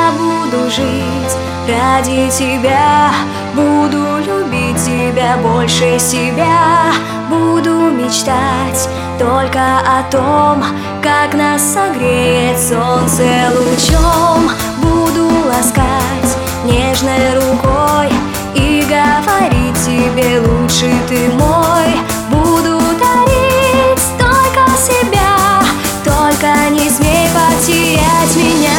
Я буду жить ради тебя, буду любить тебя больше себя. Буду мечтать только о том, как нас согреет солнце лучом. Буду ласкать нежной рукой и говорить тебе: лучше ты мой. Буду дарить только себя, только не смей потерять меня.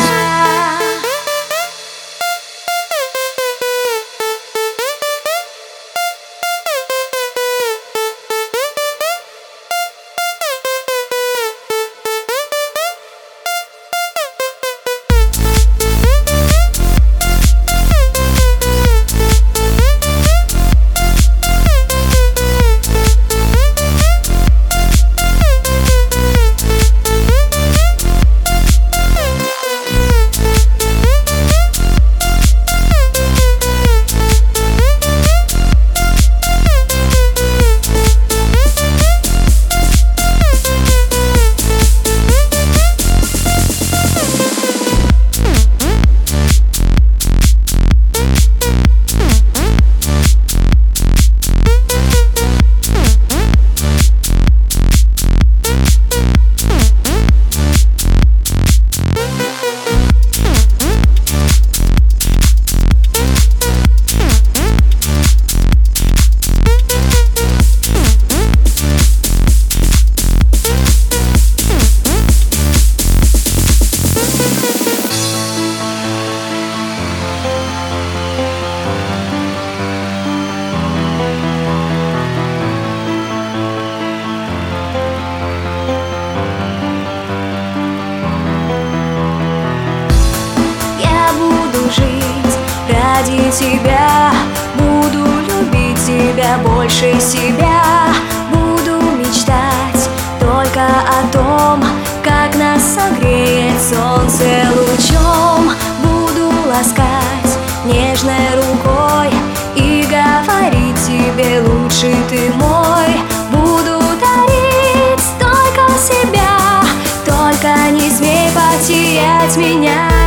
Ради тебя буду любить тебя больше себя. Буду мечтать только о том, как нас согреет солнце лучом. Буду ласкать нежной рукой и говорить тебе: лучше ты мой. Буду дарить только себя, только не смей потерять меня.